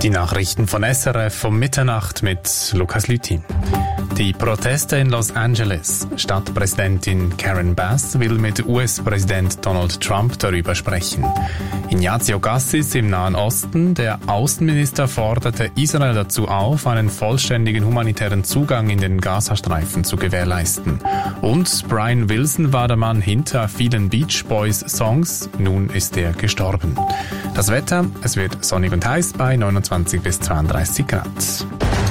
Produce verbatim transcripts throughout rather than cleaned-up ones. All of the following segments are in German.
Die Nachrichten von S R F um Mitternacht mit Lukas Lüthin. Die Proteste in Los Angeles. Stadtpräsidentin Karen Bass will mit U S-Präsident Donald Trump darüber sprechen. Ignazio Cassis im Nahen Osten. Der Außenminister forderte Israel dazu auf, einen vollständigen humanitären Zugang in den Gazastreifen zu gewährleisten. Und Brian Wilson war der Mann hinter vielen Beach Boys Songs. Nun ist er gestorben. Das Wetter, es wird sonnig und heiß bei neunundzwanzig bis zweiunddreißig Grad.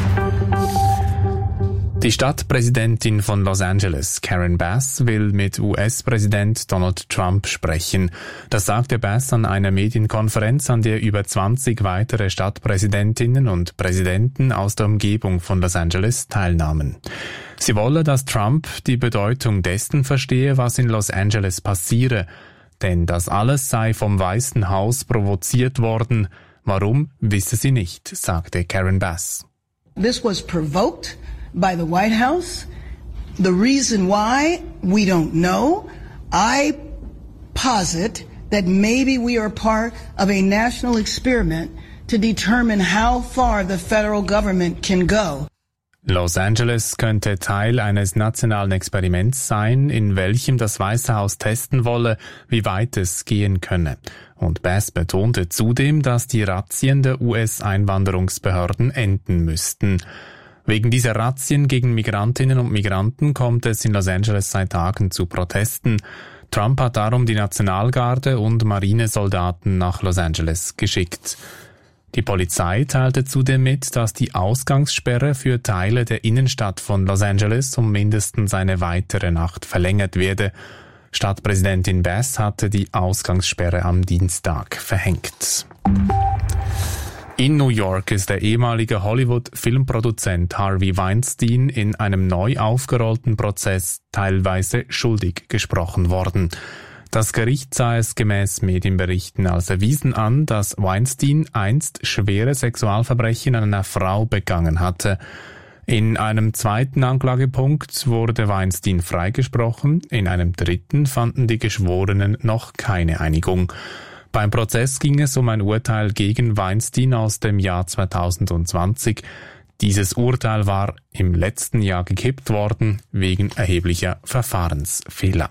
Die Stadtpräsidentin von Los Angeles, Karen Bass, will mit U S-Präsident Donald Trump sprechen. Das sagte Bass an einer Medienkonferenz, an der über zwanzig weitere Stadtpräsidentinnen und Präsidenten aus der Umgebung von Los Angeles teilnahmen. Sie wolle, dass Trump die Bedeutung dessen verstehe, was in Los Angeles passiere. Denn das alles sei vom Weißen Haus provoziert worden. Warum, wisse sie nicht, sagte Karen Bass. This was provoked by the White House. The reason why, we don't know. I posit that maybe we are part of a national experiment to determine how far the federal government can go. Los Angeles könnte Teil eines nationalen Experiments sein, in welchem das Weiße Haus testen wolle, wie weit es gehen könne. Und Bass betonte zudem, dass die Razzien der U S-Einwanderungsbehörden enden müssten. Wegen dieser Razzien gegen Migrantinnen und Migranten kommt es in Los Angeles seit Tagen zu Protesten. Trump hat darum die Nationalgarde und Marinesoldaten nach Los Angeles geschickt. Die Polizei teilte zudem mit, dass die Ausgangssperre für Teile der Innenstadt von Los Angeles um mindestens eine weitere Nacht verlängert werde. Stadtpräsidentin Bass hatte die Ausgangssperre am Dienstag verhängt. In New York ist der ehemalige Hollywood-Filmproduzent Harvey Weinstein in einem neu aufgerollten Prozess teilweise schuldig gesprochen worden. Das Gericht sah es gemäß Medienberichten als erwiesen an, dass Weinstein einst schwere Sexualverbrechen an einer Frau begangen hatte. In einem zweiten Anklagepunkt wurde Weinstein freigesprochen, in einem dritten fanden die Geschworenen noch keine Einigung. Beim Prozess ging es um ein Urteil gegen Weinstein aus dem Jahr zweitausendzwanzig. Dieses Urteil war im letzten Jahr gekippt worden, wegen erheblicher Verfahrensfehler.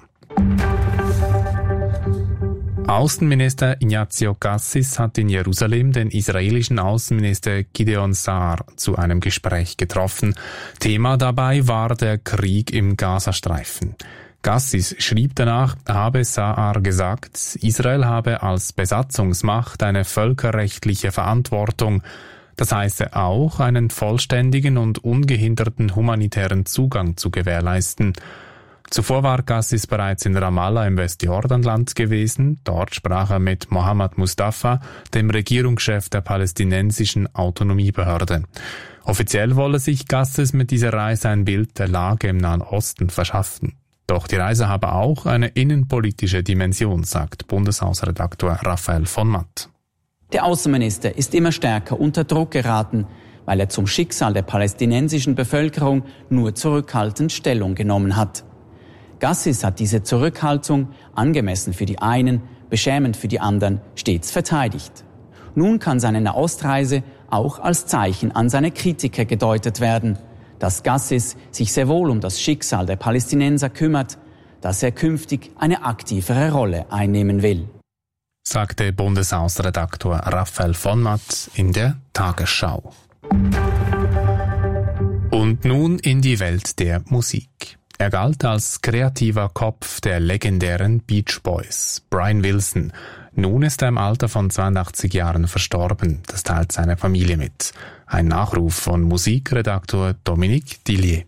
Außenminister Ignazio Cassis hat in Jerusalem den israelischen Außenminister Gideon Saar zu einem Gespräch getroffen. Thema dabei war der Krieg im Gazastreifen. Cassis schrieb danach, habe Saar gesagt, Israel habe als Besatzungsmacht eine völkerrechtliche Verantwortung. Das heiße auch, einen vollständigen und ungehinderten humanitären Zugang zu gewährleisten. Zuvor war Cassis bereits in Ramallah im Westjordanland gewesen. Dort sprach er mit Mohammed Mustafa, dem Regierungschef der palästinensischen Autonomiebehörde. Offiziell wolle sich Cassis mit dieser Reise ein Bild der Lage im Nahen Osten verschaffen. Doch die Reise habe auch eine innenpolitische Dimension, sagt Bundeshausredaktor Raphael von Matt. Der Außenminister ist immer stärker unter Druck geraten, weil er zum Schicksal der palästinensischen Bevölkerung nur zurückhaltend Stellung genommen hat. Cassis hat diese Zurückhaltung, angemessen für die einen, beschämend für die anderen, stets verteidigt. Nun kann seine Nahostreise auch als Zeichen an seine Kritiker gedeutet werden, dass Cassis sich sehr wohl um das Schicksal der Palästinenser kümmert, dass er künftig eine aktivere Rolle einnehmen will, sagte Bundeshausredaktor Raphael von Matt in der Tagesschau. Und nun in die Welt der Musik. Er galt als kreativer Kopf der legendären Beach Boys, Brian Wilson. Nun ist er im Alter von zweiundachtzig Jahren verstorben. Das teilt seine Familie mit. Ein Nachruf von Musikredaktor Dominique Dillier.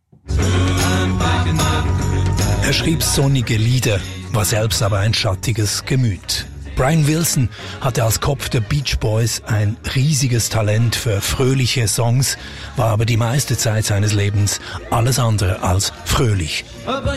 Er schrieb sonnige Lieder, war selbst aber ein schattiges Gemüt. Brian Wilson hatte als Kopf der Beach Boys ein riesiges Talent für fröhliche Songs, war aber die meiste Zeit seines Lebens alles andere als fröhlich.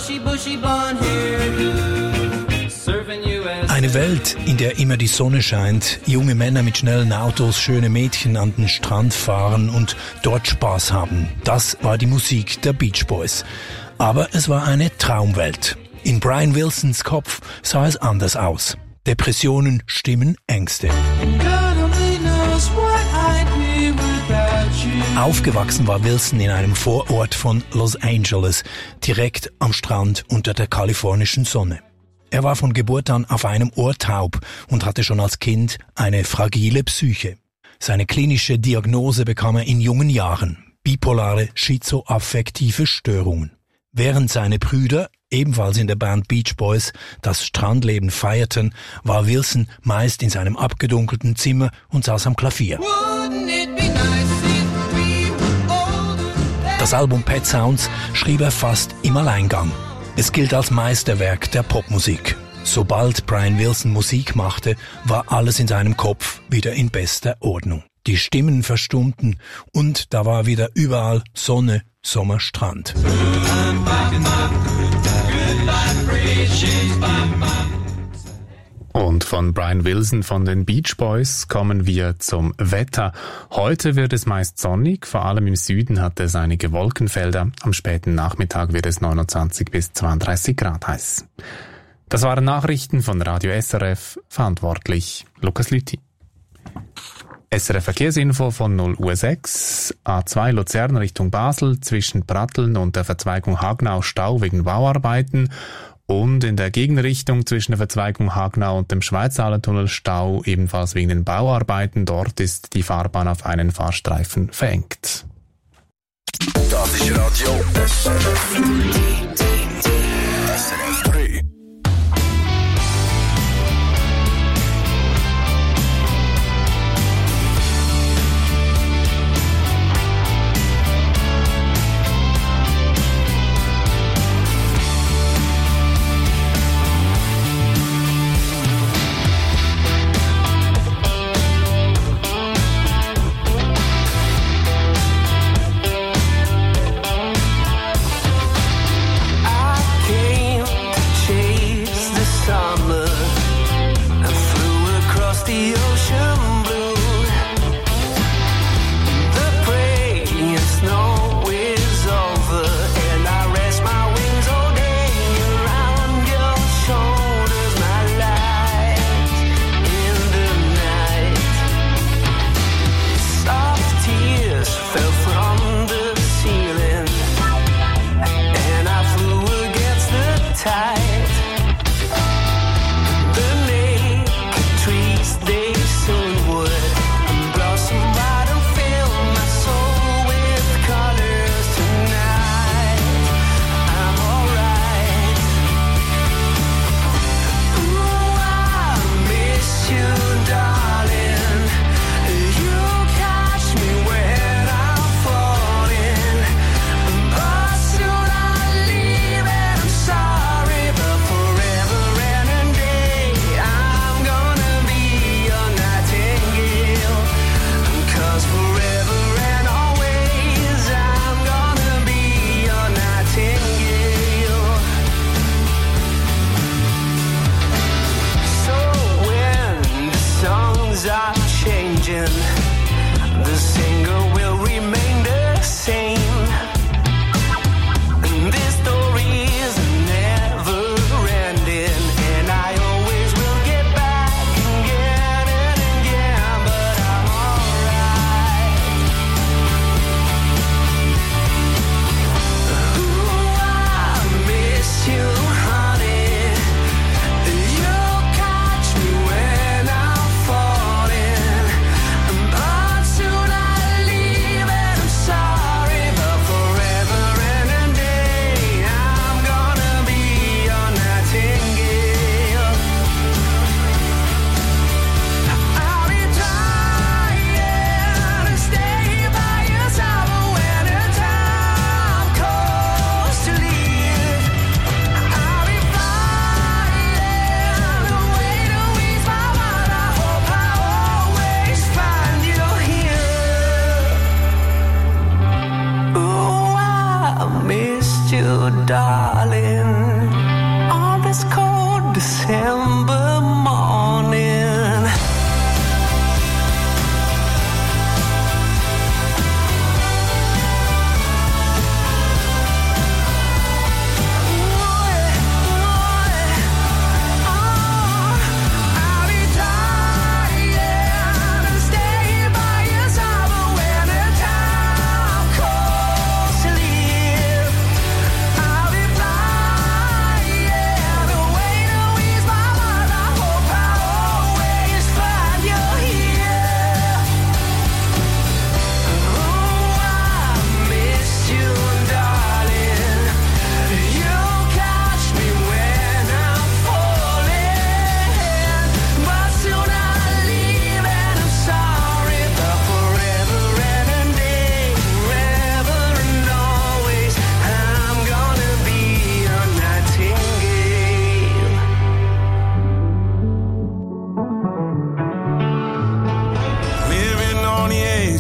Eine Welt, in der immer die Sonne scheint, junge Männer mit schnellen Autos, schöne Mädchen an den Strand fahren und dort Spaß haben. Das war die Musik der Beach Boys. Aber es war eine Traumwelt. In Brian Wilsons Kopf sah es anders aus. Depressionen, Stimmen, Ängste. Aufgewachsen war Wilson in einem Vorort von Los Angeles, direkt am Strand unter der kalifornischen Sonne. Er war von Geburt an auf einem Ohr taub und hatte schon als Kind eine fragile Psyche. Seine klinische Diagnose bekam er in jungen Jahren: bipolare schizoaffektive Störungen. Während seine Brüder, ebenfalls in der Band Beach Boys, das Strandleben feierten, war Wilson meist in seinem abgedunkelten Zimmer und saß am Klavier. Das Album Pet Sounds schrieb er fast im Alleingang. Es gilt als Meisterwerk der Popmusik. Sobald Brian Wilson Musik machte, war alles in seinem Kopf wieder in bester Ordnung. Die Stimmen verstummten und da war wieder überall Sonne, Sommer, Strand. Und von Brian Wilson von den Beach Boys kommen wir zum Wetter. Heute wird es meist sonnig, vor allem im Süden hat es einige Wolkenfelder. Am späten Nachmittag wird es neunundzwanzig bis zweiunddreißig Grad heiß. Das waren Nachrichten von Radio S R F, verantwortlich Lukas Lüthi. S R F Verkehrsinfo von null Uhr sechs, A zwei Luzern Richtung Basel, zwischen Pratteln und der Verzweigung Hagnau Stau wegen Bauarbeiten. Und in der Gegenrichtung zwischen der Verzweigung Hagnau und dem Schweizhalentunnel Stau, ebenfalls wegen den Bauarbeiten. Dort ist die Fahrbahn auf einen Fahrstreifen verengt. Das ist Radio S R F. S R F drei.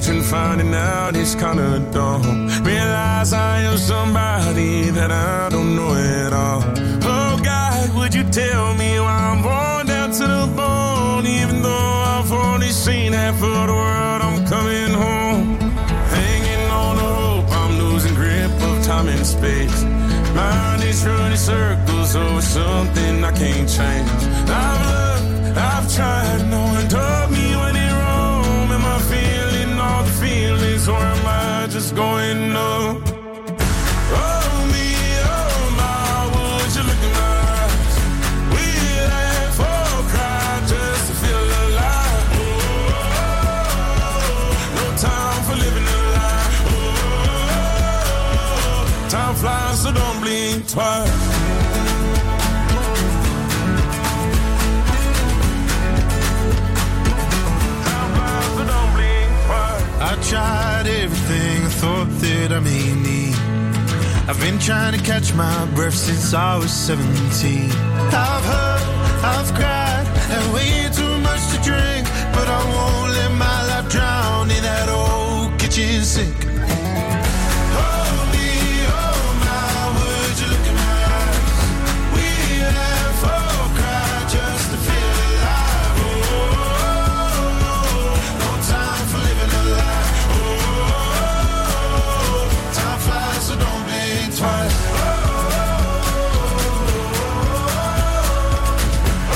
and finding out it's kinda dumb. Realize I am somebody that I don't know at all. Oh God, would you tell me why I'm worn down to the bone? Even though I've only seen half of the world, I'm coming home. Hanging on the hope, I'm losing grip of time and space. Mind is running circles over something I can't change. I've looked, I've tried, no one told me when it wrong. Am I feeling all the feelings, or am I just going up? Oh me, oh my, would you look in my eyes? We laugh or cry just to feel alive. Oh, no time for living a lie. Oh, time flies, so don't blink twice. I tried everything I thought that I may need. I've been trying to catch my breath since I was seventeen. I've hurt, I've cried, had way too much to drink, but I won't let my life drown in that old kitchen sink. Oh me, oh my, would you look in my eyes? We laugh or cry just to feel alive. Oh, no time for living a lie. So don't blink twice. Oh, oh,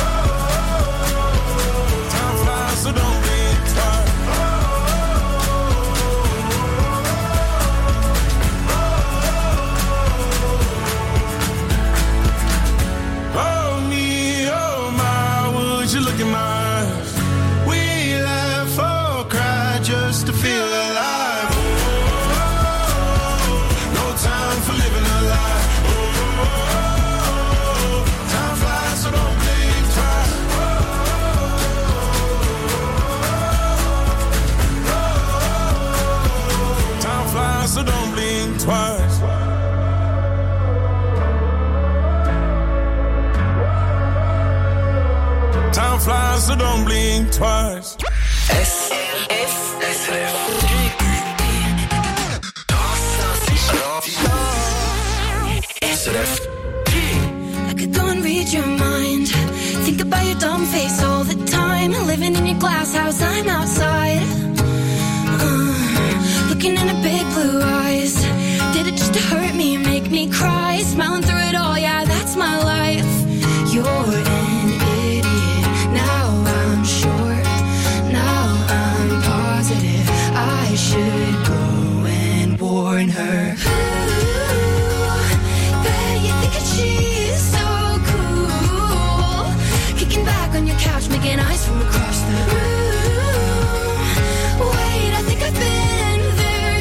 oh, time flies, so don't blink twice. Oh, oh, oh, me, oh my, would you look in my eyes? We laugh or cry just to feel alive. Time for living a lie. Oh, time flies, so don't blink twice. Oh, time flies, so don't blink twice. Time flies, so don't blink twice. S F S R F I could go and read your mind. Think about your dumb face all the time. Living in your glass house, I'm outside. Uh, looking in her big blue eyes. Did it just to hurt me, make me cry? Smiling through it all, yeah, that's my life. You're an idiot, now I'm sure. Now I'm positive I should go and warn her. She's so cool, kicking back on your couch, making eyes from across the room. Wait, I think I've been there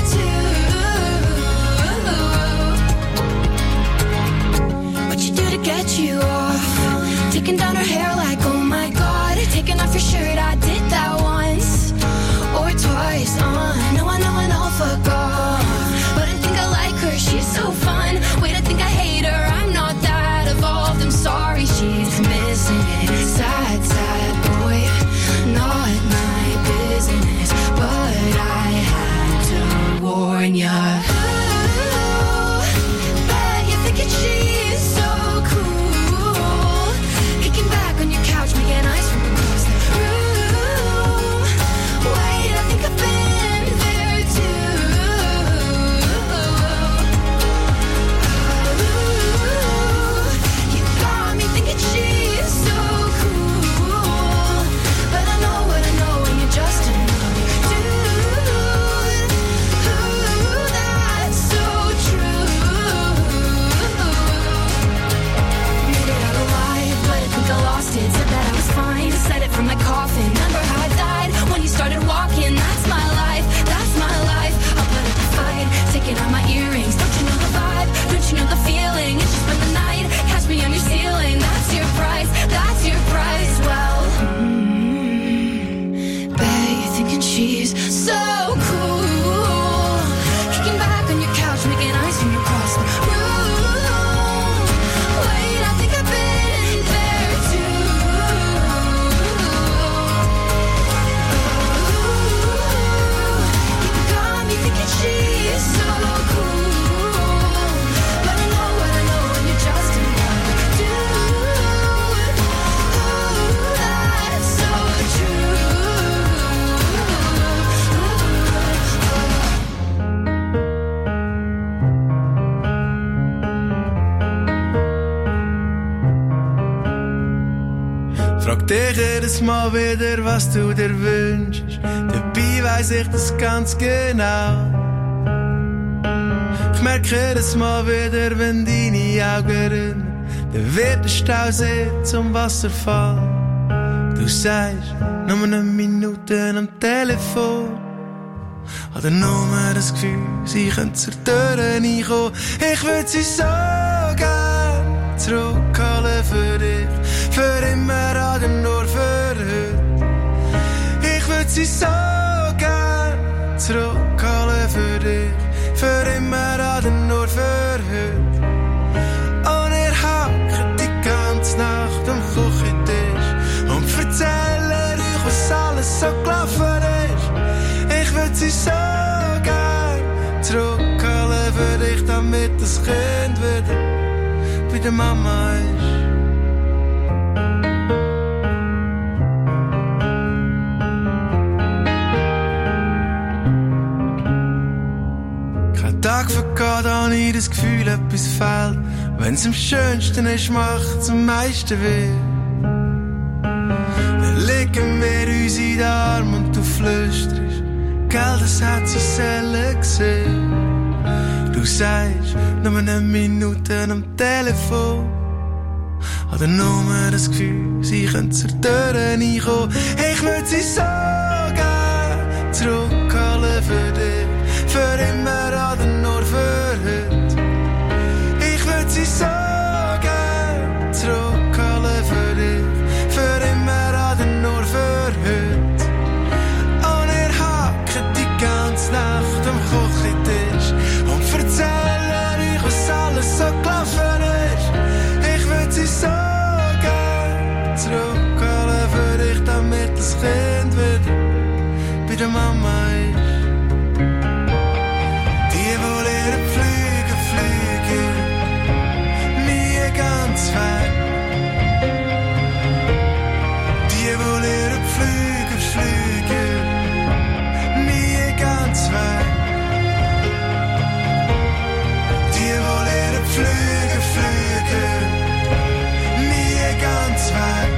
too. What you do to get you off? Taking down her hair like, oh my God. Taking off your shirt, I did that once or twice. Uh, no, I know, I know, fuck off. But I think I like her, she's so fun. Wait, I think I hate her, I'm not that evolved. I'm sorry, she's missing it. Sad, sad boy, not my business. But I had to warn ya. Ooh, bet you're thinking she's so cool, kicking back on your couch, making eyes from across the room. Wait, I think I've been there too. Frag dich jedes Mal wieder, was du dir wünschst. Dabei weiss ich das ganz genau. Ich merke jedes Mal wieder, wenn deine Augen rinnen, dann wird der Stausee zum Wasserfall. Du sagst, nur eine Minute am Telefon. Oder nur das Gefühl, sie können zur Tür reinkommen. Ich würd sie so gern zurückholen für dich, für immer oder nur für heute. Ich würd sie so gern zurückholen für dich, für immer oder nur für heute. Und ihr hackt die ganze Nacht am Küchentisch und erzählen euch, was alles so gelaufen ist. Ich würd sie so gern zurückholen für dich, damit das Kind wieder bei der Mama ist. Kein Tag vergeht, habe ich das Gefühl, etwas fehlt. Wenn's am schönsten ist, macht's am meisten weh. Dann legen wir uns in den Arm und du flüsterst, gell, das hat sie selten gesehen. Du sagst, nur eine Minute am Telefon. Oder nur das Gefühl, sie können zur Tür reinkommen. Ich würd sie so gern zurückholen für dich, für immer oder nur für heute. Ich würd sie so gern zurückholen für dich, für immer oder nur für heute. Und ihr hackt die ganze Nacht am Küchentisch und erzählen euch, was alles so gelaufen ist. Ich würd sie so gern zurückholen für dich, damit das Kind wieder bei der Mama ist. Die, wo lernen fliegen, fliegen nie ganz weg. Die, wo lernen fliegen, fliegen nie ganz weg. Die, wo lernen fliegen, fliegen nie ganz weg.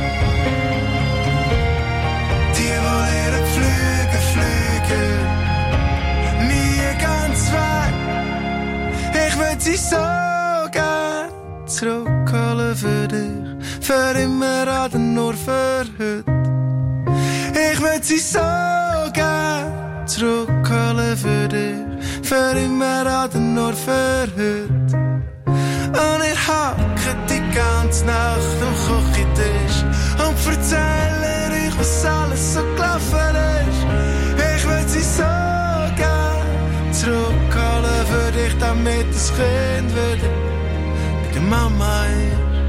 Die, wo lernen fliegen, fliegen nie ganz weg. Ich würd sie so gern zurückholen für dich, für immer oder nur für heute. Ich würd sie so gern zurückholen für dich, für immer oder nur für heute. Und ihr hackt die ganze Nacht am Küchentisch und erzählen euch, was alles so gelaufen ist. Ich würd sie so gern zurückholen für dich, damit das Kind wieder bei der Mama ist.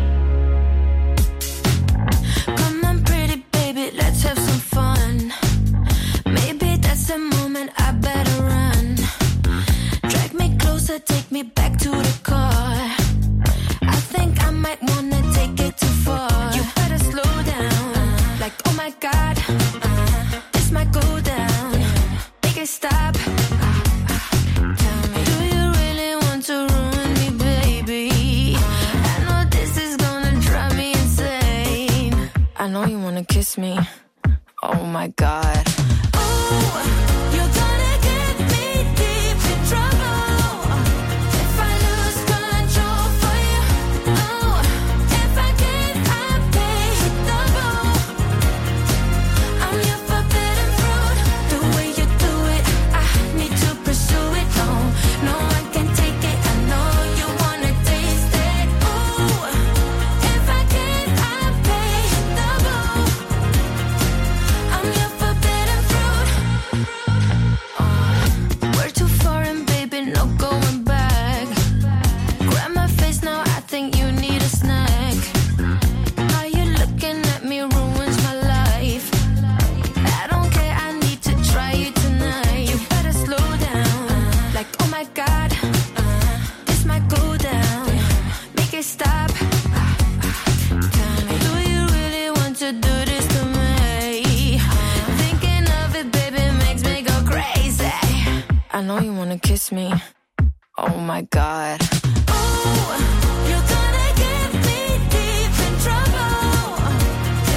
Come on, pretty baby, let's have some fun. Maybe that's the moment I better run. Drag me closer, take me back to the car. I think I might wanna take it too far. You better slow down, like oh my god, this might go down. Make it stop. Tell me, do you really want to ruin me, baby? I know this is gonna drive me insane. I know you wanna kiss me. Oh my god. Oh, you're gonna get me deep in trouble if I lose control for you. Oh, if I get I pay double. I'm your forbidden fruit. The way you do it, I need to pursue it. No, no one can take it. I know you wanna taste it. Ooh, if I get I pay double. I'm your forbidden fruit. Oh, we're too foreign, baby, no going back. Grab my face now, I think you need a snack. How you looking at me ruins my life. I don't care, I need to try you tonight. You better slow down, like oh my god, this might go down. Make it stop. Tell me, do you really want to do this to me? Thinking of it, baby, makes me go crazy. I know you wanna kiss me. Oh my god. Oh, you're gonna get me deep in trouble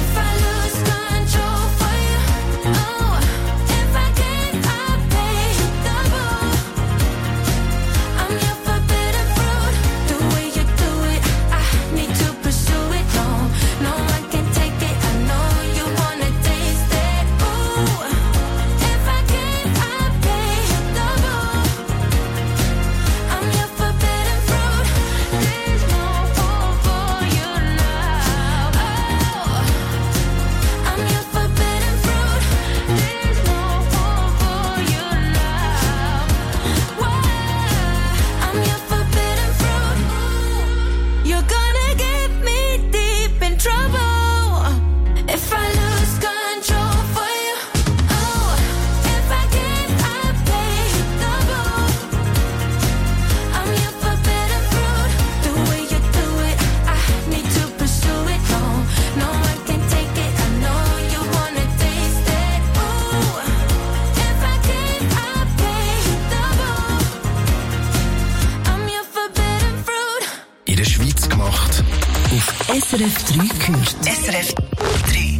S R F drei gehört. S R F drei.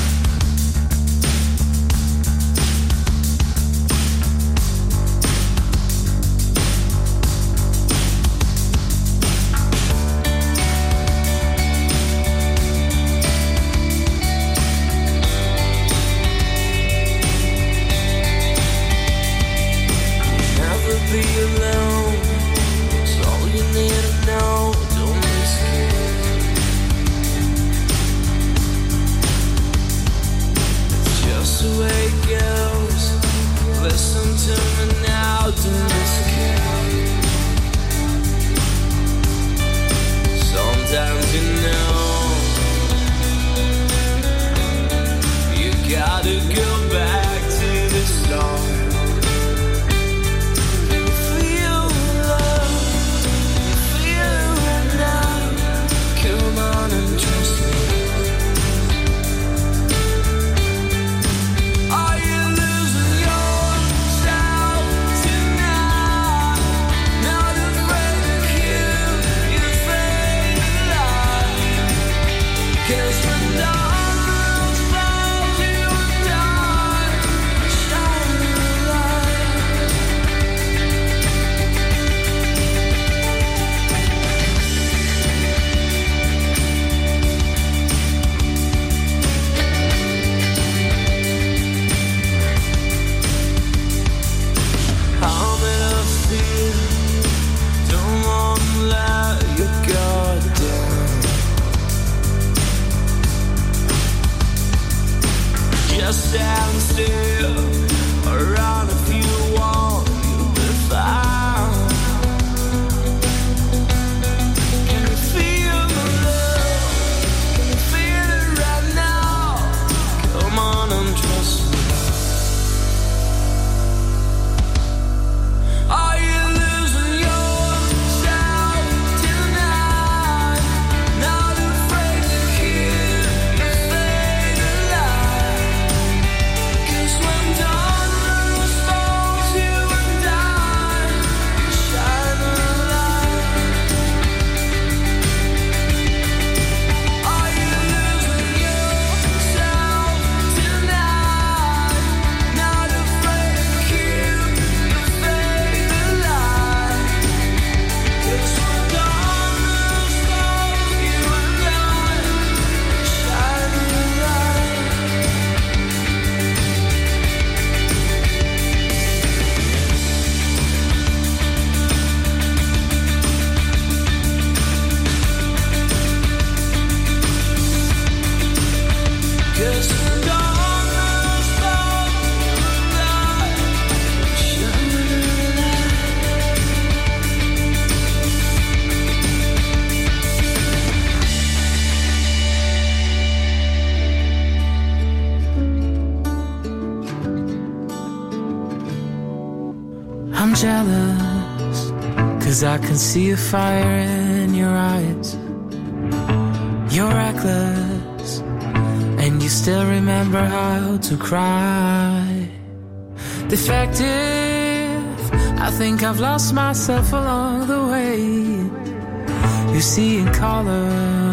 I'm jealous, cause I can see a fire in your eyes. You're reckless, and you still remember how to cry. Defective, I think I've lost myself along the way. You see in color,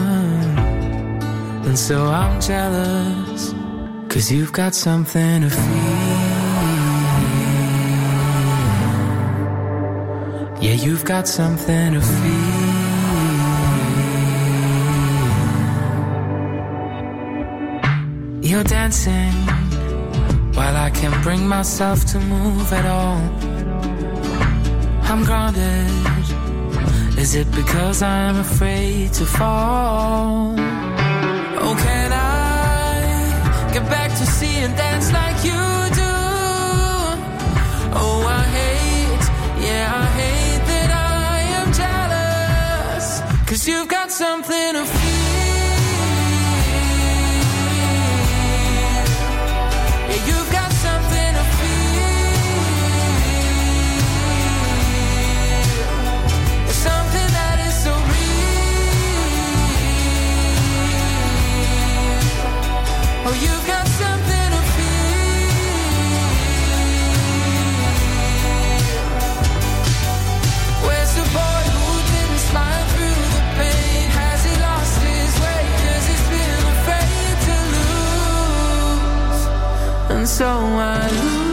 and so I'm jealous, cause you've got something to feel. Yeah, you've got something to feel. You're dancing while I can't bring myself to move at all. I'm grounded. Is it because I'm afraid to fall? Oh, can I get back to seeing dance like you do? Oh, I hate, yeah, I hate that I am jealous, 'cause you've got something to feel. Yeah, you've got something to feel. It's something that is so real. Oh, you've got something to feel. Where's the boy who didn't smile through the pain? Has he lost and so I lose.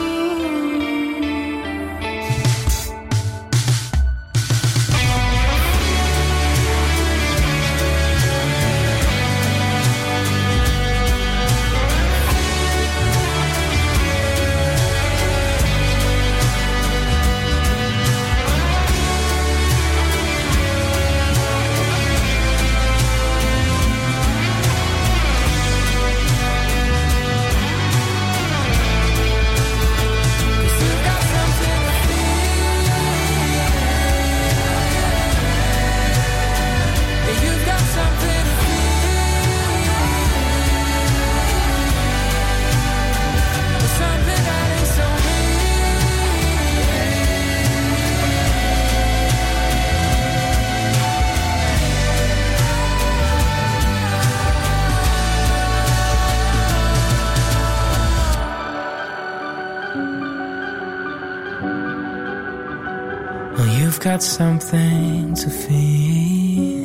Got something to feel.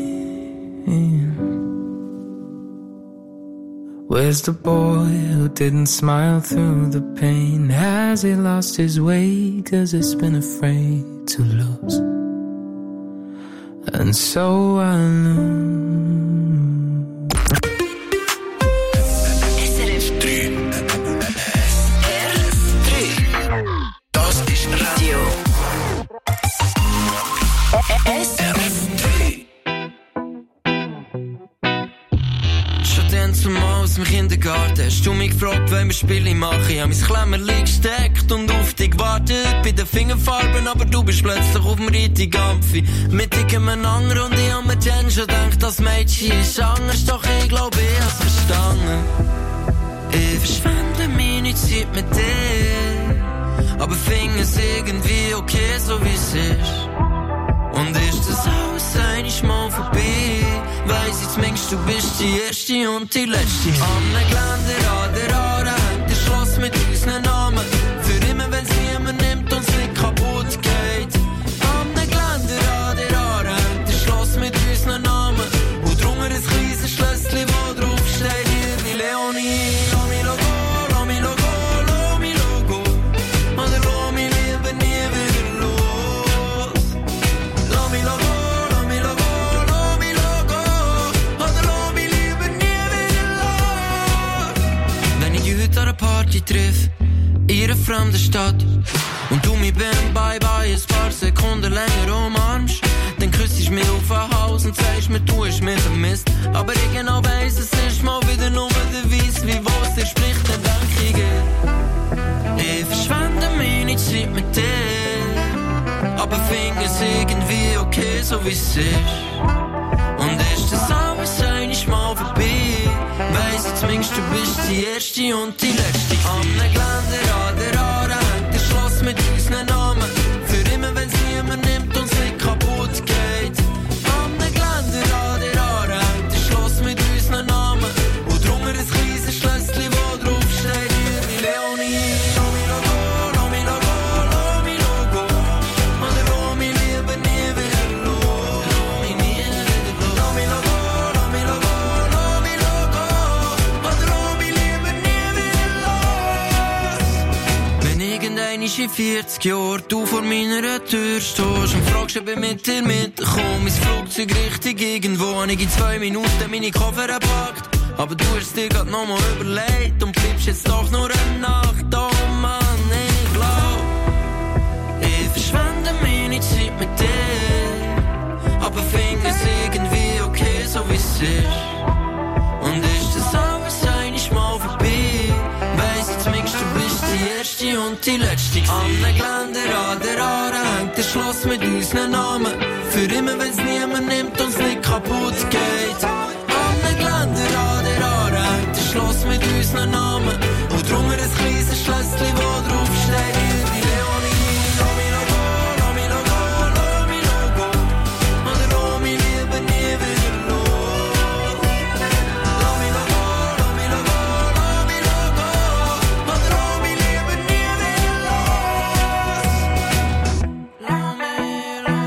Where's the boy who didn't smile through the pain? Has he lost his way? 'Cause he's been afraid to lose. And so I lose. S R F drei. R drei. Das ist Radio. S R F drei. Schon dann zumal aus dem Kindergarten hast du mich gefragt, wenn wir Spiele machen. Ich hab mein Klemmerli gesteckt und auf dich gewartet bei den Fingerfarben, aber du bist plötzlich auf dem richtigen Ampfi mit irgendeinem und ich hab mir dann schon gedacht, das Mädchen ist anders, doch ich glaube, ich hab's verstanden. Ich verschwende meine Zeit mit dir, aber finde es irgendwie okay, so wie es ist. Und ist das alles einmal vorbei? Weiss ich zumindest, du bist die erste und die letzte. Am Geländer an der Aare hängt ein Schloss mit unseren Namen. Für immer, wenn's niemand nimmt, uns nicht kaputt geht. Am Geländer an der Aare hängt ein Schloss mit unseren Namen. Und drunter ein kleines Schlösschen, wo drauf steht, hier die Leonie. Lass mich go, lass mich go, lass mich go. Oder lass mich lieber nie wieder los. Lass mich go, lass mich go, lass mich go. Oder lass mich lieber nie wieder los. Wenn ich dich heute an einer Party triff, in einer fremden Stadt, und du mich beim Bye-Bye ein paar Sekunden länger umarmst, dann küsst du mich auf den Hals und sagst mir, du hast mich vermisst. Aber ich genau weiss, es ist mal wieder nur der Weiss, wie was dir spricht, dann denk ich, ich verschwende meine Zeit mit dir, aber finde es irgendwie okay, so wie es ist. Und ist das alles einmal vorbei? Weiss ich zumindest, du bist die erste und die letzte. Am Geländer an der Aare hängt ein Schloss mit unseren Namen. Für immer, wenn's niemand nimmt, uns nicht kaputt geht. Am Geländer an der Aare hängt ein Schloss mit unseren Namen. Und drunter ein kleines Schlösschen, wo drauf steht, hier die Leonie. Lass mich go, lass mich go, lass mich go. Oder lass mich lieber nie wieder los. Lass mich nie wieder los. Lass mich go, lass mich go, lass mich go. Oder lass mich lieber nie wieder los. Wenn irgendein ist in vierzig Jahren du vor meiner Tür stehst und fragst, ob ich mit dir mitkomme, mein Flugzeug richtig irgendwo, habe ich in zwei Minuten meine Koffer gepackt. Aber du hast dir grad noch mal überlegt und bleibst jetzt doch nur eine Nacht. Oh Mann, ich glaub, ich verschwende meine Zeit mit dir, aber finde es irgendwie okay, so wie es ist. Und ist das alles einmal vorbei? Weiss ich zumindest, du bist die erste und die letzte. Am Geländer an der Aare hängt ein Schloss mit unseren Namen. Für immer, wenn's niemand nimmt, uns nicht kaputt geht. Am Geländer an der Aare hängt ein Schloss mit unseren Namen. Und drunter ein kleines Schlösschen, wo drauf steht, hier die Leonie. Lass mich go, lass mich go, lass mich go. Oder lass mich lieber nie wieder los. Lass mich go, lass mich go, lass mich go. Oder lass mich lieber nie wieder los. Lass mich go,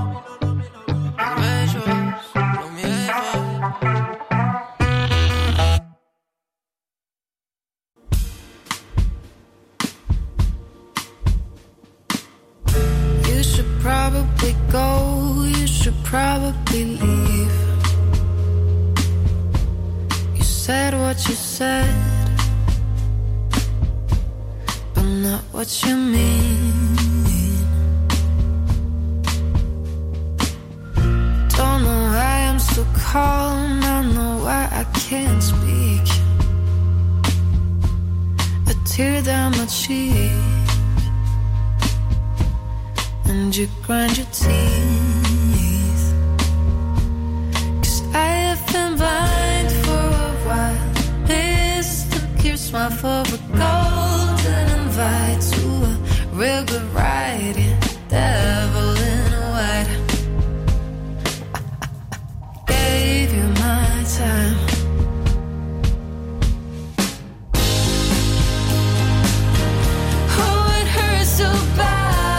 weißt du was, lass mich einfach. said what you said, but not what you mean. Don't know why I'm so calm, don't know why I can't speak. A tear down my cheek, and you grind your teeth. 'Cause I have been blind for a while, mistook your smile for a golden invite to a real good ride, yeah, devil in a white. Gave you my time. Oh, it hurts so bad.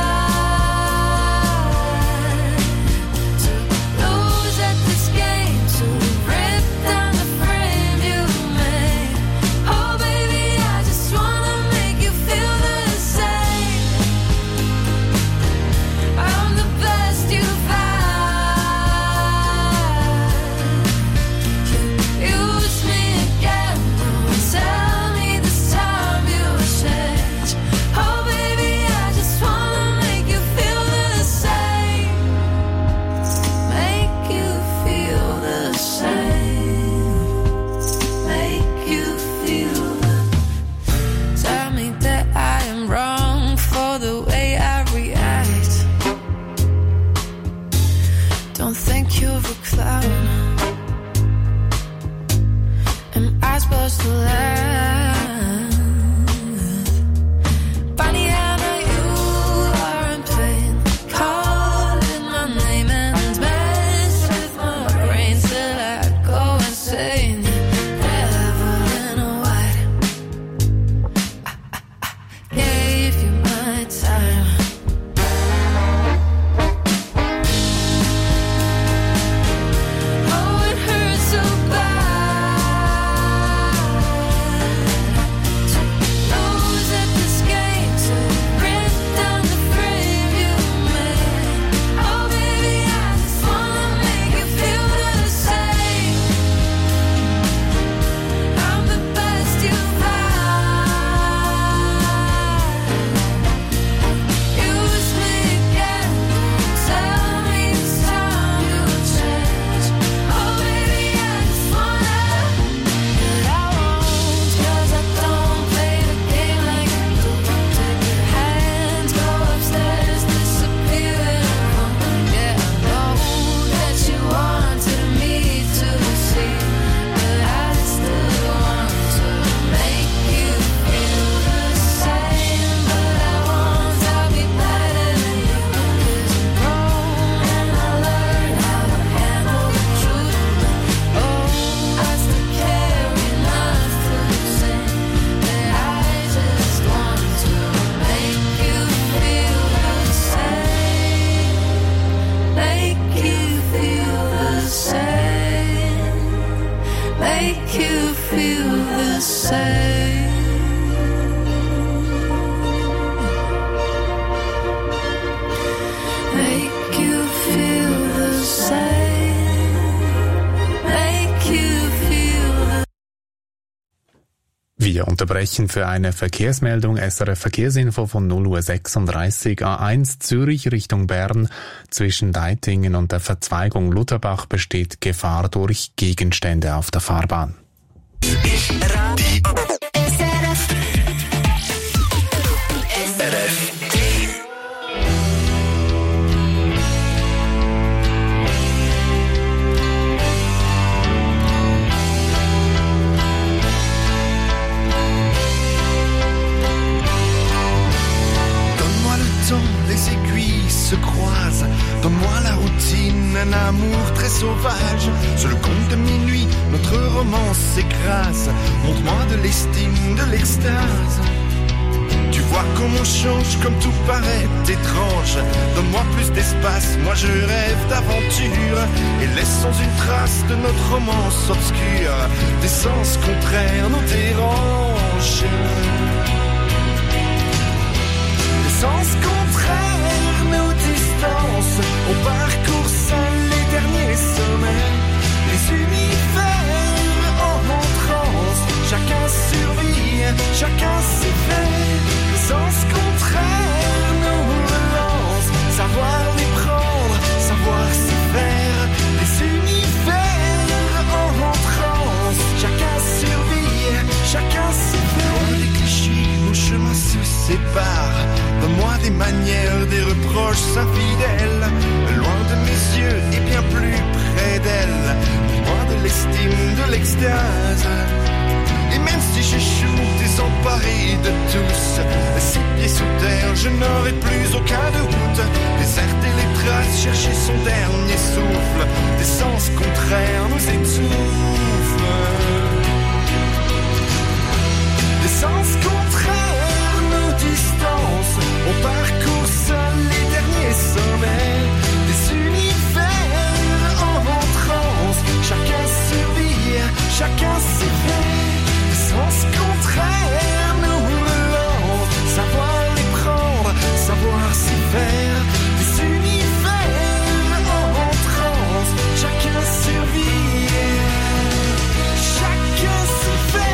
Wir unterbrechen für eine Verkehrsmeldung. S R F Verkehrsinfo von null Uhr sechsunddreißig. A eins Zürich Richtung Bern. Zwischen Deitingen und der Verzweigung Lutherbach besteht Gefahr durch Gegenstände auf der Fahrbahn. Les aiguilles se croisent, donne-moi la routine, un amour très sauvage. Sur le compte de minuit, notre romance s'écrase. Montre-moi de l'estime, de l'extase. Tu vois comme on change, comme tout paraît étrange. Donne-moi plus d'espace, moi je rêve d'aventure. Et laissons une trace de notre romance obscure. Des sens contraires nous dérangent. Des sens contraires nous distancent. On parcourt seul les derniers sommets. Les univers en montrant des manières, des reproches infidèles. Loin de mes yeux et bien plus près d'elle, loin de l'estime, de l'extase. Et même si j'échoue, désemparé de tous, six pieds sous terre, je n'aurai plus aucun doute. Déserter les traces, chercher son dernier souffle, des sens contraires nous étouffent. Des sens contraires nous distancent, on parcourt seul les derniers sommets des univers en transe. Chacun survit, chacun s'y fait. Des sens contraires nous relancent, savoir les prendre, savoir s'y faire. Des univers en transe, chacun survit, chacun s'y fait.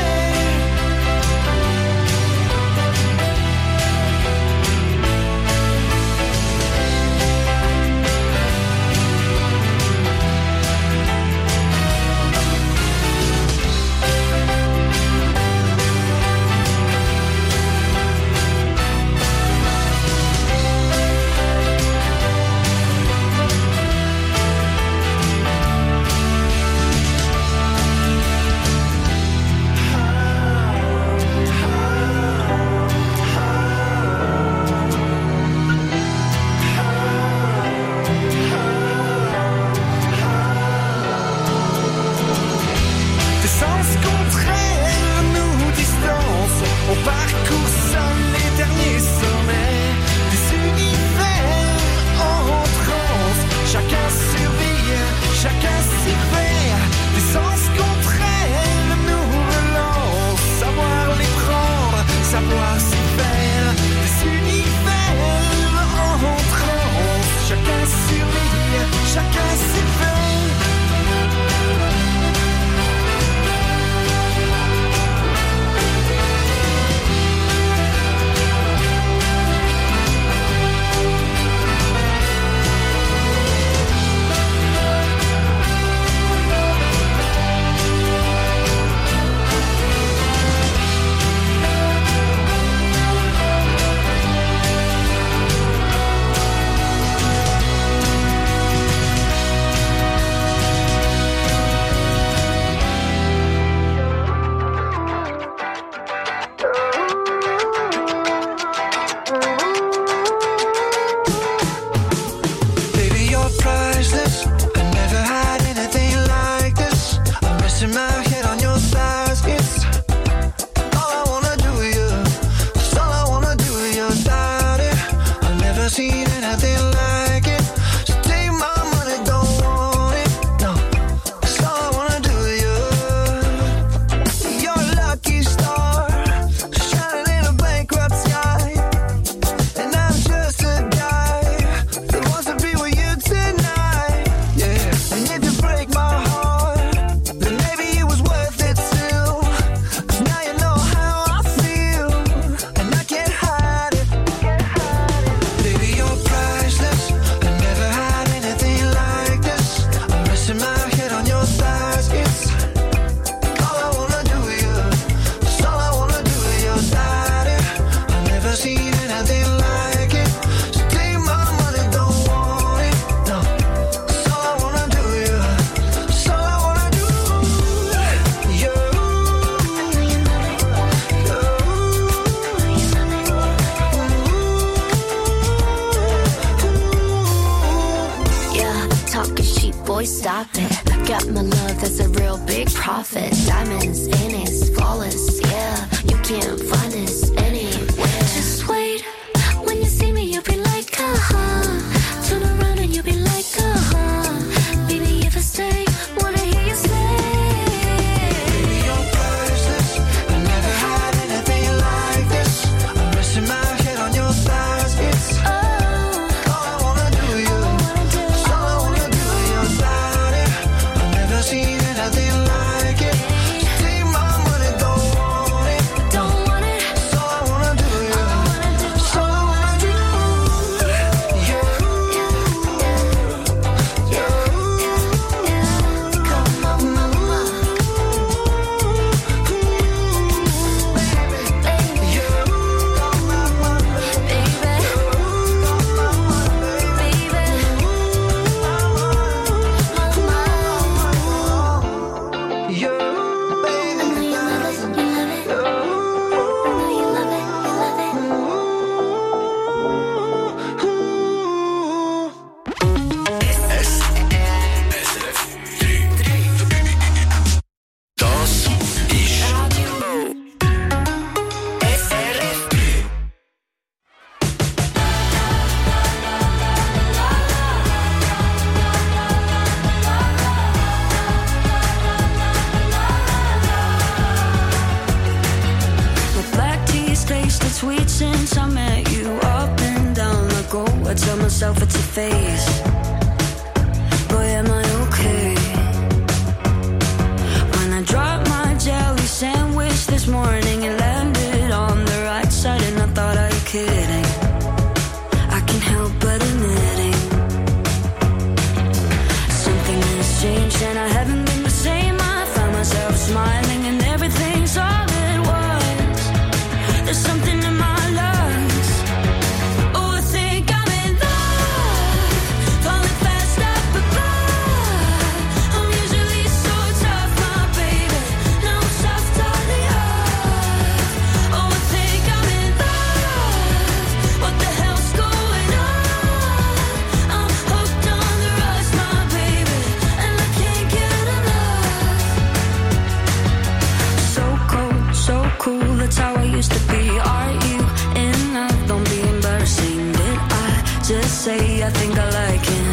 Don't want it. myself it's a phase. Boy, am I okay? When I dropped my jelly sandwich this morning, it landed on the right side and I thought, are you kidding? I can't help but admitting something has changed and I haven't been the same. I found myself smiling and everything's all it was. There's something in my lungs. Oh, I think I'm in love, falling fast up above. I'm usually so tough, my baby. Now I'm soft on the earth. Oh, I think I'm in love. What the hell's going on? I'm hooked on the rush, my baby, and I can't get enough. So cold, so cool, that's how I used to be. Are you in love? Don't be embarrassing. Did I just say I think I like it?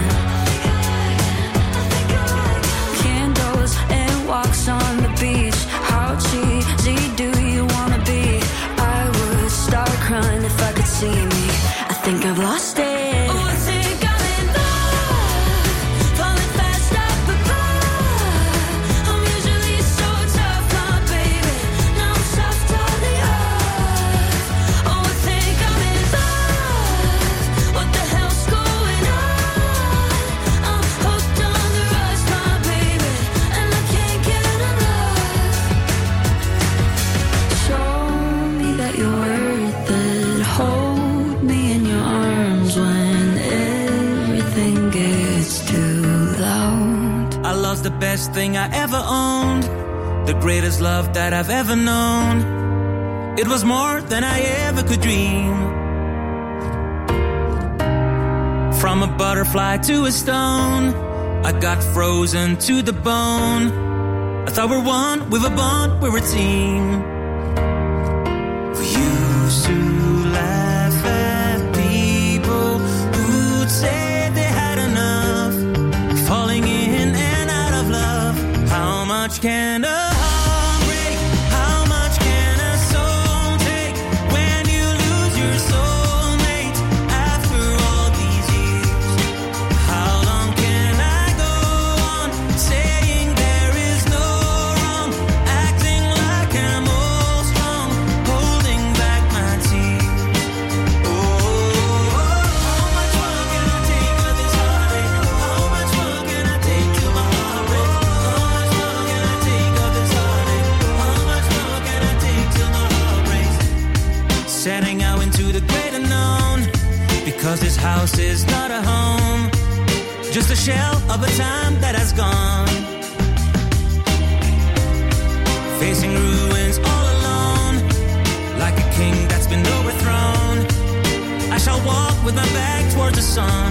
Candles and walks on the beach. How cheesy do you wanna be? I would start crying if I could see me. I think I've lost it. Oh, I think I'm in love, falling fast up above. I'm usually so tough, my baby. Now I'm soft on the earth. Oh, I think I'm in love. What the hell's going on? I'm hooked on the rush, my baby, and I can't get enough. Show me that you're worth it. Hold me in your arms when everything gets too loud. I lost the best thing I ever owned, the greatest love that I've ever known. It was more than I ever could dream. From a butterfly to a stone, I got frozen to the bone. I thought we're one, with a bond, we're a team. We used to laugh at people who'd say they had enough, falling in and out of love. How much can a heart break? How much can a soul take when you lose your soulmate after all these years? How long can I go on saying there is no wrong, acting like I'm all strong, holding back my tears? Oh, how much more can I take of this heartache? How much more can I take till my heart breaks? How much more can I take of this heartache? How much more can I take till my heart breaks? Setting out into the great unknown, because this house is not a home, just a shell of a time that has gone. Facing ruins all alone, like a king that's been overthrown. I shall walk with my back towards the sun.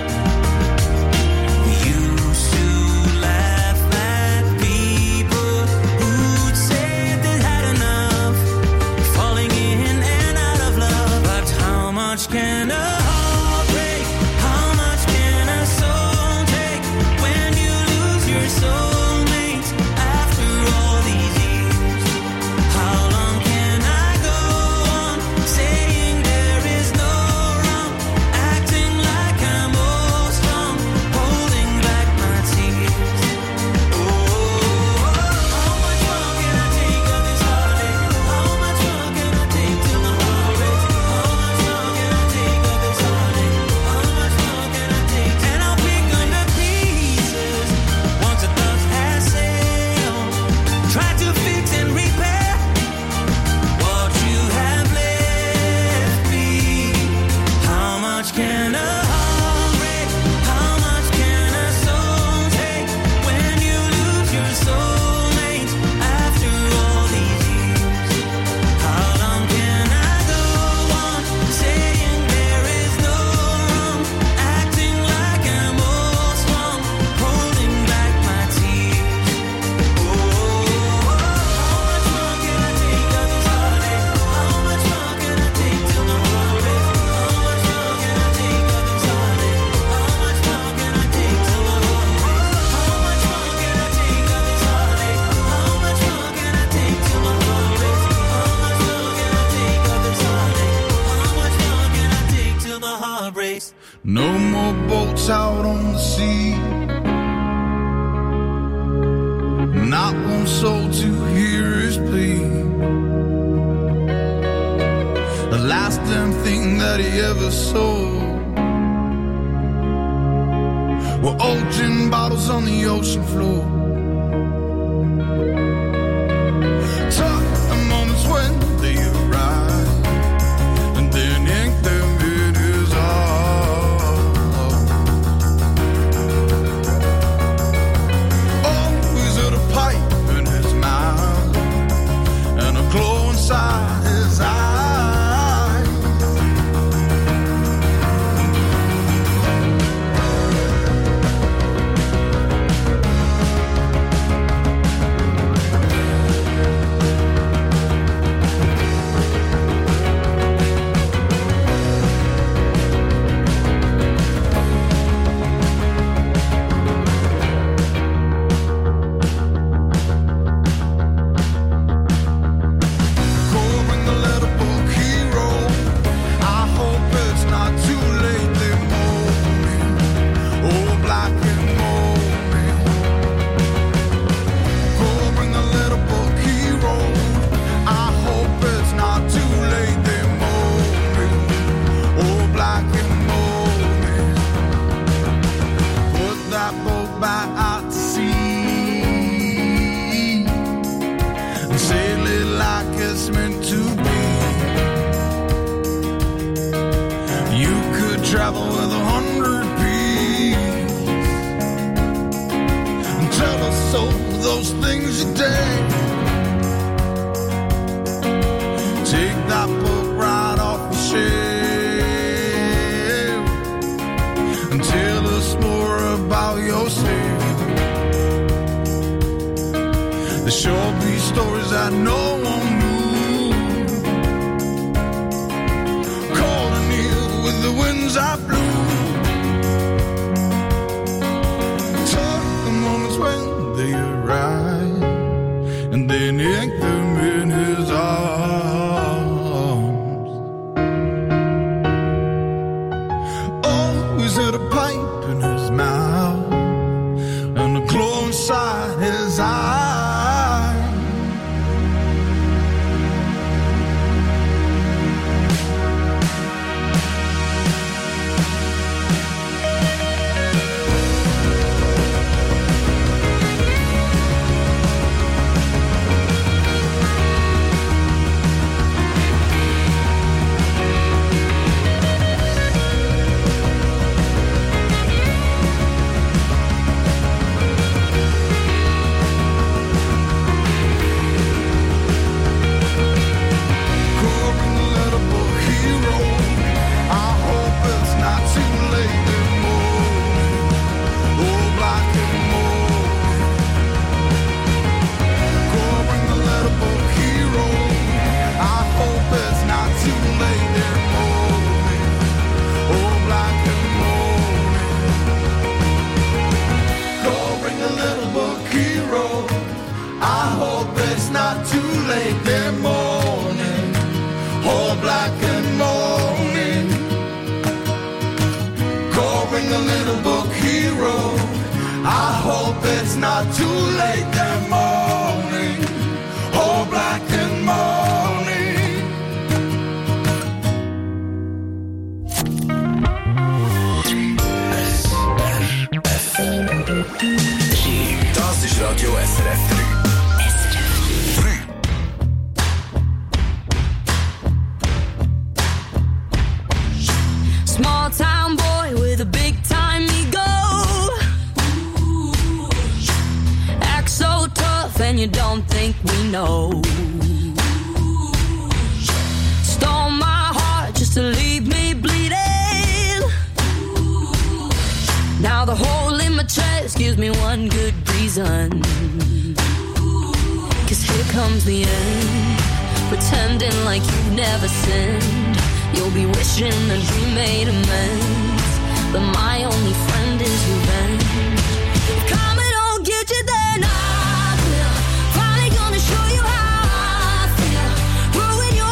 We used to laugh at people who'd say they had enough, falling in and out of love. But how much can a heart break? How much can a soul take when you lose your soulmate after all these years? How long can I go on saying there is no wrong, acting like I'm all strong, holding back my tears? Oh, how much more can I take of this heartache? How much more can I take till my heart breaks? How much more can I take of this heartache? How much more can I take? And I'll pick up the pieces once the dust has sailed. Try to fix and repair what you have left me. How much can a heart break? How much can a soul take when you lose your soulmate after all these years? How long can I go on saying there is no wrong, acting like I'm all strong, holding back my tears? Oh, how much more can I take of this heartache? How much more can I take till my heart breaks? How much more can I take of this heartache? How much more can I take till my heart breaks? How much more can I take of this heartache? How much more can I take till my heart breaks? How much more can I take of this heartache? How much more can I take till my heart breaks? No more no boats out on the sea. Not one soul to hear his plea. The last damn thing that he ever saw were old gin bottles on the ocean floor. Took the moments when they arrive and then ink them in his eyes. Always had a pipe in his mouth and a glow inside his eyes.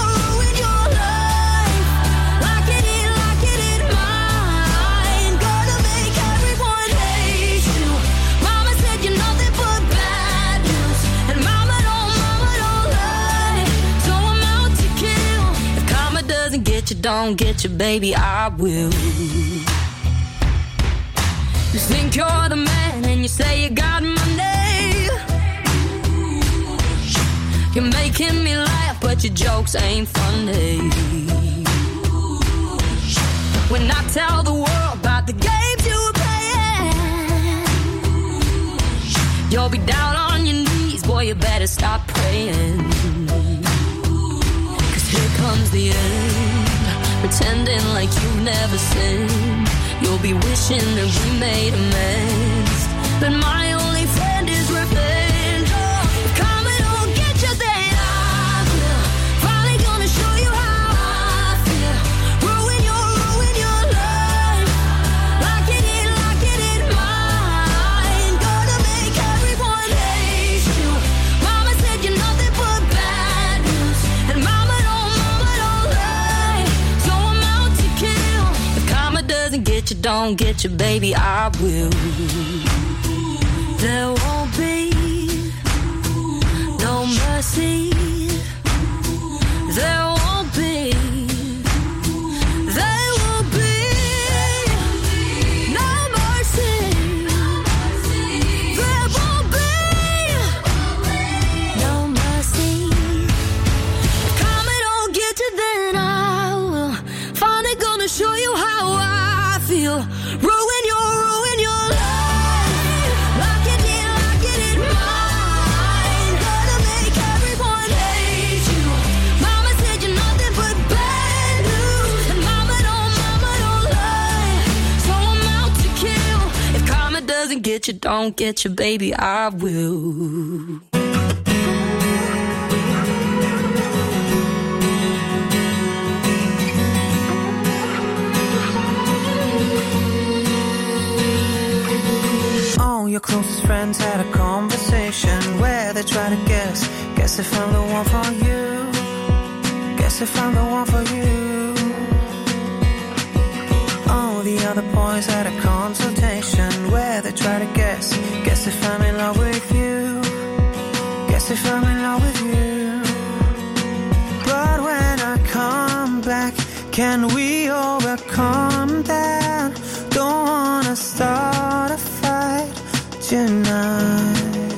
Gonna get you, don't get you, baby, I will. You think you're the man and you say you got money. You're making me laugh, but your jokes ain't funny. When I tell the world about the games you were playing, you'll be down on your knees, boy, you better stop praying. Cause here comes the end, pretending like you've never sinned. You'll be wishing that we made amends, but my only friend is revenge. Oh, come and I'll get you then I will. Finally gonna show you how I feel. Ruin your, ruin your life. Like it in, like it in mine. Gonna make everyone hate you. Mama said you're nothing but bad news. And mama don't, mama don't lie. So I'm out to kill. If karma doesn't get you, don't get you, baby, I will. There won't be no mercy. There won't be. There won't be no mercy. There won't be no mercy. If karma don't get you, then I will. Finally gonna show you how I feel. Ruin your, ruin your life. Like it in, like it in mine. Gonna make everyone hate you. Mama said you're nothing but bad news. And mama don't, mama don't lie. So I'm out to kill. If karma doesn't get you, don't get you, baby, I will. All your closest friends had a conversation where they try to guess. Guess if I'm the one for you. Guess if I'm the one for you. All the other boys had a consultation where they try to guess. Guess if I'm in love with you. Guess if I'm in love with you. But when I come back, can we overcome that? Don't wanna start a fight tonight.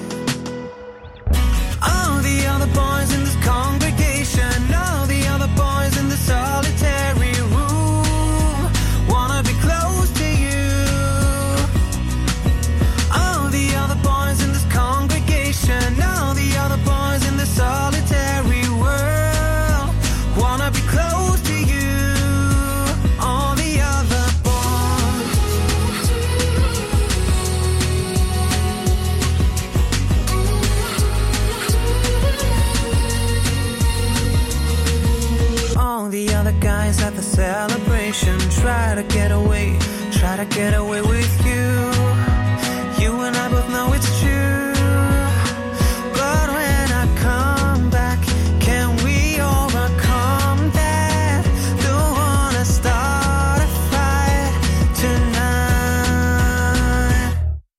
All the other boys in this congregation, all the other boys in the solitary room wanna be close to you. All the other boys in this congregation, all the other boys in the solitary world wanna be close to you. All the other boys. All the other guys at the celebration try to get away, try to get away with you. You and I both know it's true. But when I come back, can we overcome that? Don't wanna start a fight tonight.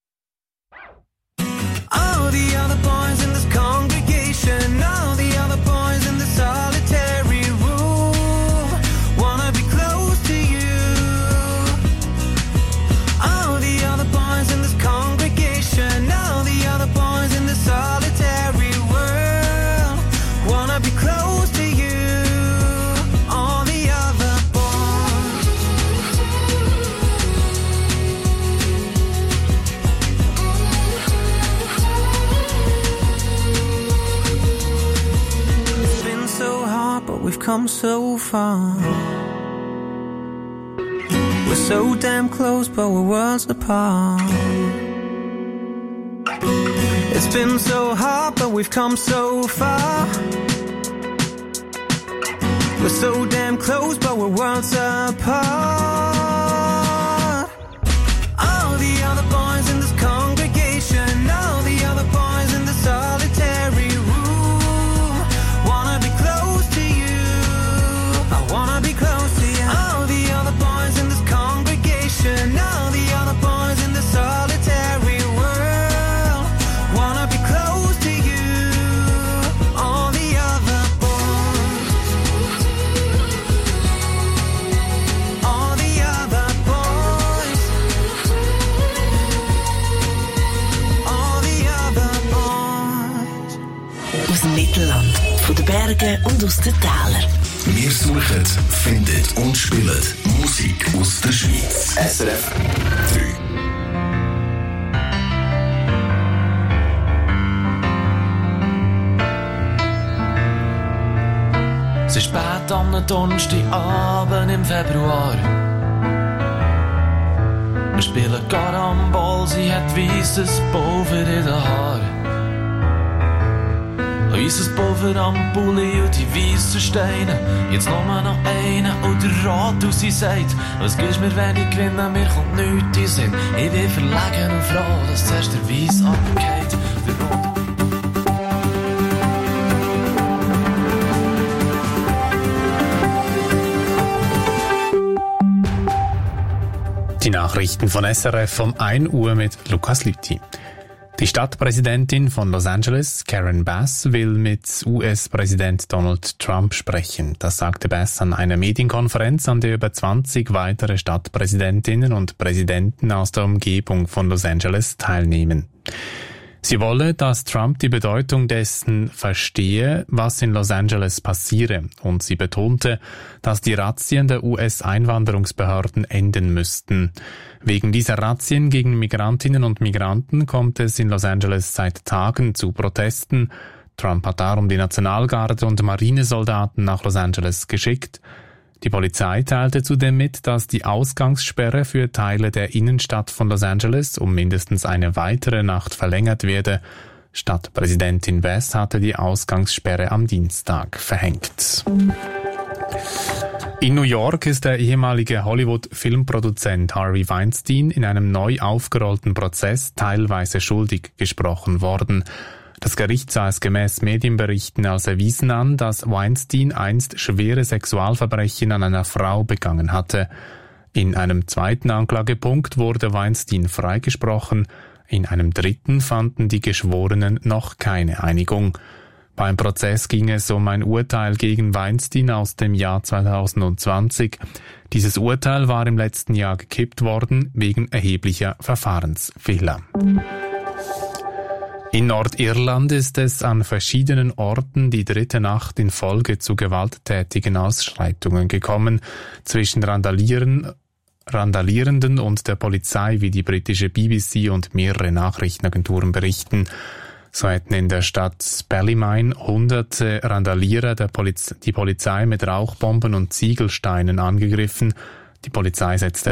All the other boys in this congregation, all the other boys in the solitary room wanna be close to you. All the other boys in this congregation, all the other boys in the solitary world wanna be close to you. All the other boys. It's been so hard, but we've come so far. We're so damn close, but we're worlds apart. It's been so hard, but we've come so far. We're so damn close, but we're worlds apart. All the other boys in this congregation, all the other boys in the solitary room wanna be close to you. I wanna be close to you. All the other boys in this congregation, all the other boys in the solitary world wanna be close to you. All the other boys. aus dem Mittelland, von den Bergen und aus den Tälern. Wir suchen, finden und spielen Musik aus der Schweiz. S R F drei. Es ist spät am Donnerstagabend im Februar. Wir spielen Karambol, sie hat weisses Pulver in den Haaren. Weisses Pulver am Pulli und die weissen Steine. Jetzt nur noch einen und der Rat aus sie sagt: Was gibst mir, wenn ich gewinne? Mir kommt nichts in Sinn. Ich bin verlegen und froh, dass zuerst der Weiss abgeht. Der Rot Die Nachrichten von S R F um ein Uhr mit Lukas Lüthi. Die Stadtpräsidentin von Los Angeles, Karen Bass, will mit U S-Präsident Donald Trump sprechen. Das sagte Bass an einer Medienkonferenz, an der über zwanzig weitere Stadtpräsidentinnen und Präsidenten aus der Umgebung von Los Angeles teilnehmen. Sie wolle, dass Trump die Bedeutung dessen verstehe, was in Los Angeles passiere, und sie betonte, dass die Razzien der U S-Einwanderungsbehörden enden müssten. Wegen dieser Razzien gegen Migrantinnen und Migranten kommt es in Los Angeles seit Tagen zu Protesten. Trump hat darum die Nationalgarde und Marinesoldaten nach Los Angeles geschickt. Die Polizei teilte zudem mit, dass die Ausgangssperre für Teile der Innenstadt von Los Angeles um mindestens eine weitere Nacht verlängert werde. Stadtpräsidentin Bass hatte die Ausgangssperre am Dienstag verhängt. In New York ist der ehemalige Hollywood-Filmproduzent Harvey Weinstein in einem neu aufgerollten Prozess teilweise schuldig gesprochen worden. Das Gericht sah es gemäß Medienberichten als erwiesen an, dass Weinstein einst schwere Sexualverbrechen an einer Frau begangen hatte. In einem zweiten Anklagepunkt wurde Weinstein freigesprochen, in einem dritten fanden die Geschworenen noch keine Einigung. Beim Prozess ging es um ein Urteil gegen Weinstein aus dem Jahr zweitausendzwanzig. Dieses Urteil war im letzten Jahr gekippt worden wegen erheblicher Verfahrensfehler. In Nordirland ist es an verschiedenen Orten die dritte Nacht in Folge zu gewalttätigen Ausschreitungen gekommen zwischen Randalieren, Randalierenden und der Polizei, wie die britische B B C und mehrere Nachrichtenagenturen berichten. So hätten in der Stadt Ballymine hunderte Randalierer der Poliz- die Polizei mit Rauchbomben und Ziegelsteinen angegriffen. Die Polizei setzte